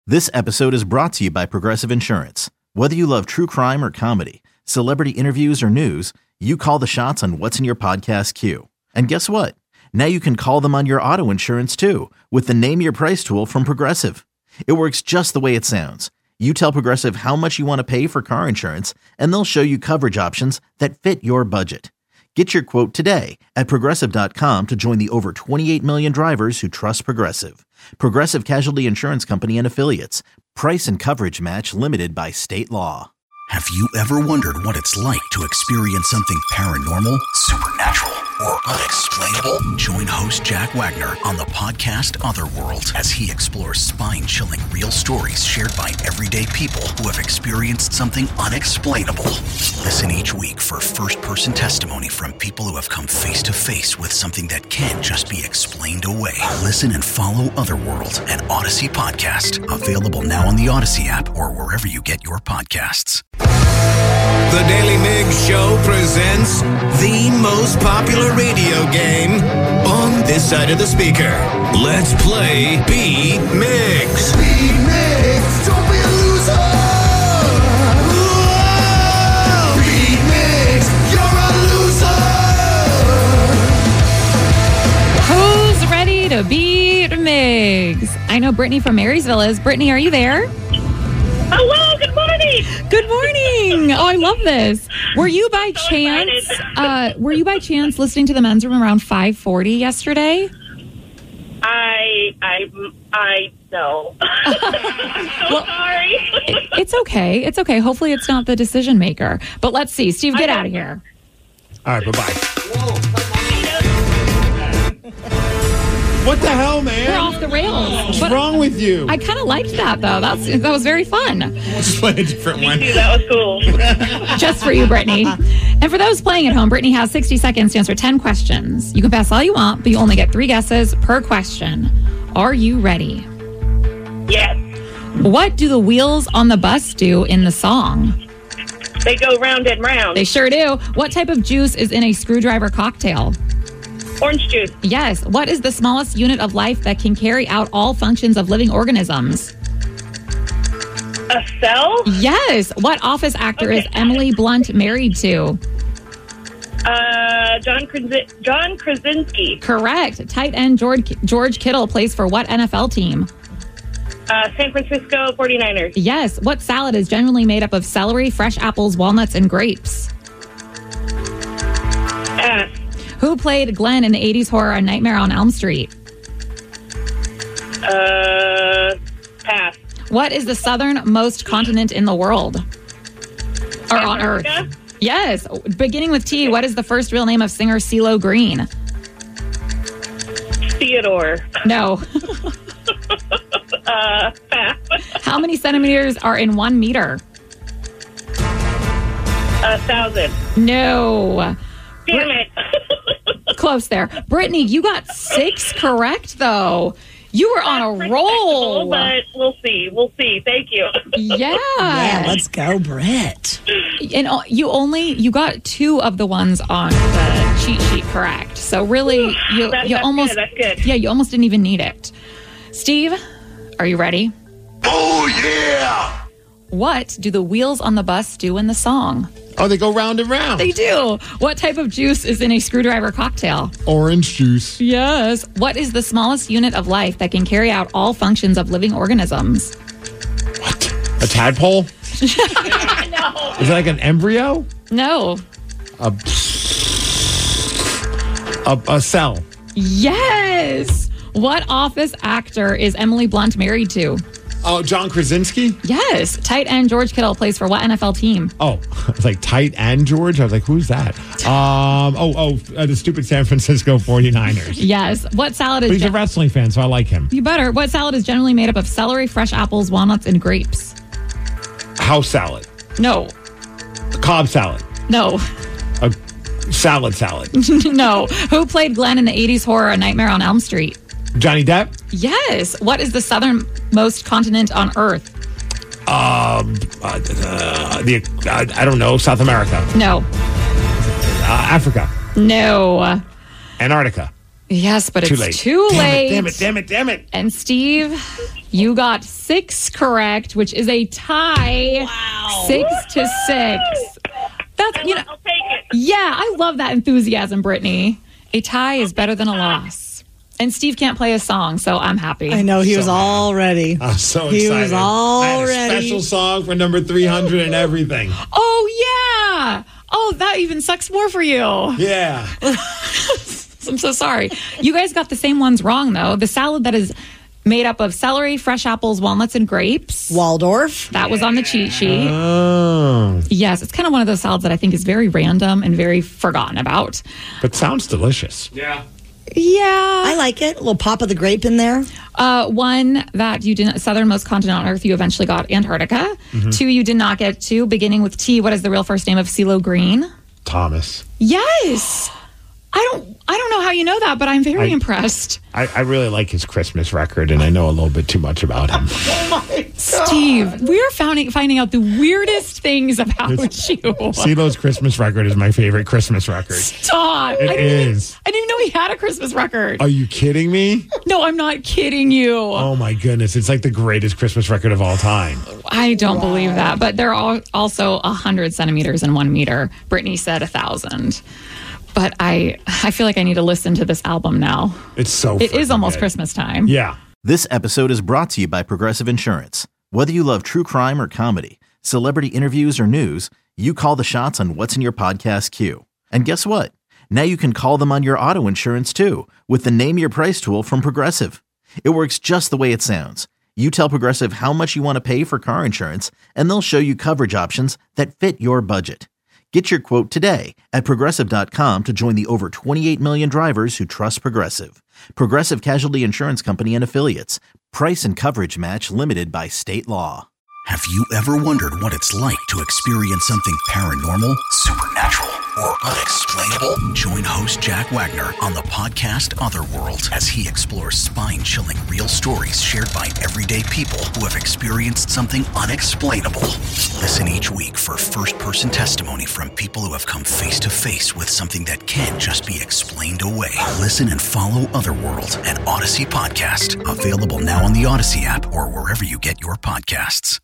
This episode is brought to you by Progressive Insurance. Whether you love true crime or comedy, celebrity interviews or news, you call the shots on what's in your podcast queue. And guess what? Now you can call them on your auto insurance too with the Name Your Price tool from Progressive. It works just the way it sounds. You tell Progressive how much you want to pay for car insurance, and they'll show you coverage options that fit your budget. Get your quote today at Progressive.com to join the over 28 million drivers who trust Progressive. Progressive Casualty Insurance Company and Affiliates. Price and coverage match limited by state law. Have you ever wondered what it's like to experience something paranormal, supernatural, or unexplainable? Join host Jack Wagner on the podcast Otherworld as he explores spine-chilling real stories shared by everyday people who have experienced something unexplainable. Listen each week for first-person testimony from people who have come face-to-face with something that can't just be explained away. Listen and follow Otherworld, an Odyssey podcast. Available now on the Odyssey app or wherever you get your podcasts. The Daily Migs Show presents the most popular radio game on this side of the speaker. Let's play Be Migs. Be Migs, don't be a loser. Whoa! Be Migs, you're a loser. Who's ready to beat Migs? I know Brittany from Marysville is. Brittany, are you there? Hello, good morning. Good morning. Oh, I love this. Were you by chance listening to the men's room around 5:40 yesterday? I know. Well, sorry. It's okay. It's okay. Hopefully it's not the decision maker. But let's see. Steve, get out of here. All right, bye-bye. What the hell, man? We're off the rails. What's wrong with you? I kind of liked that, though. That was very fun. Let's play a different one. That was cool. Just for you, Brittany. And for those playing at home, Brittany has 60 seconds to answer 10 questions. You can pass all you want, but you only get 3 guesses per question. Are you ready? Yes. What do the wheels on the bus do in the song? They go round and round. They sure do. What type of juice is in a screwdriver cocktail? Orange juice. Yes. What is the smallest unit of life that can carry out all functions of living organisms? A cell? Yes. What office actor is Emily Blunt married to? John Krasinski. Correct. Tight end George Kittle plays for what NFL team? San Francisco 49ers. Yes. What salad is generally made up of celery, fresh apples, walnuts, and grapes? Who played Glenn in the 80s horror A Nightmare on Elm Street? Pass. What is the southernmost continent in the world? Or on Earth? Yes. Beginning with T, what is the first real name of singer CeeLo Green? Theodore. No. Pass. How many centimeters are in 1 meter? 1,000. No. Damn it. Close there. Brittany, you got 6 correct, though. You were on a roll. But we'll see. We'll see. Thank you. Yeah. Yeah, let's go, Britt. And you got 2 of the ones on the cheat sheet correct. So really, you almost good. That's good. Yeah, you almost didn't even need it. Steve, are you ready? Oh, yeah. What do the wheels on the bus do in the song? Oh, they go round and round. They do. What type of juice is in a screwdriver cocktail? Orange juice. Yes. What is the smallest unit of life that can carry out all functions of living organisms? What? A tadpole? No. Is it like an embryo? No. A cell. Yes. What office actor is Emily Blunt married to? Oh, John Krasinski? Yes. Tight end George Kittle plays for what NFL team? Oh, it's like Tight and George? I was like, who's that? The stupid San Francisco 49ers. Yes. What salad is... But he's a wrestling fan, so I like him. You better. What salad is generally made up of celery, fresh apples, walnuts, and grapes? House salad. No. Cobb salad. No. A salad. No. Who played Glenn in the 80s horror A Nightmare on Elm Street? Johnny Depp? Yes. What is the southernmost continent on Earth? I don't know, South America. No. Africa. No. Antarctica. Yes, but it's too late. Damn it. And Steve, You got 6 correct, which is a tie. Wow. 6-6. That's, I'll take it. yeah, I love that enthusiasm, Brittany. A tie is better than a loss. And Steve can't play a song, so I'm happy. I know he was So all ready. I'm so He excited. was all I had a ready. special song for number 300 and everything. Oh, yeah. Oh, that even sucks more for you. Yeah. I'm so sorry. You guys got the same ones wrong, though. The salad that is made up of celery, fresh apples, walnuts, and grapes. Waldorf. That was on the cheat sheet. Oh. Yes, it's kind of one of those salads that I think is very random and very forgotten about. But sounds delicious. Yeah. I like it. A little pop of the grape in there. One that you didn't, southernmost continent on Earth, you eventually got Antarctica. 2 you did not get to, beginning with T. What is the real first name of CeeLo Green? Thomas. Yes. I don't know how you know that, but I'm very impressed. I really like his Christmas record, and I know a little bit too much about him. Steve, we are finding out the weirdest things about you. CeeLo's Christmas record is my favorite Christmas record. Stop. It is. I didn't even know he had a Christmas record. Are you kidding me? No, I'm not kidding you. Oh my goodness. It's like the greatest Christmas record of all time. I don't believe that. But there are also 100 centimeters in 1 meter. Brittany said 1,000. But I feel like I need to listen to this album now. It's so It is freaking almost good. Christmas time. Yeah. This episode is brought to you by Progressive Insurance. Whether you love true crime or comedy, celebrity interviews or news, you call the shots on what's in your podcast queue. And guess what? Now you can call them on your auto insurance too with the Name Your Price tool from Progressive. It works just the way it sounds. You tell Progressive how much you want to pay for car insurance, and they'll show you coverage options that fit your budget. Get your quote today at Progressive.com to join the over 28 million drivers who trust Progressive. Progressive Casualty Insurance Company and Affiliates. Price and coverage match limited by state law. Have you ever wondered what it's like to experience something paranormal, supernatural, or unexplainable? Join host Jack Wagner on the podcast Otherworld as he explores spine-chilling real stories shared by everyday people who have experienced something unexplainable. Listen each week for first-person testimony from people who have come face-to-face with something that can't just be explained away. Listen and follow Otherworld, an Odyssey podcast, available now on the Odyssey app or wherever you get your podcasts.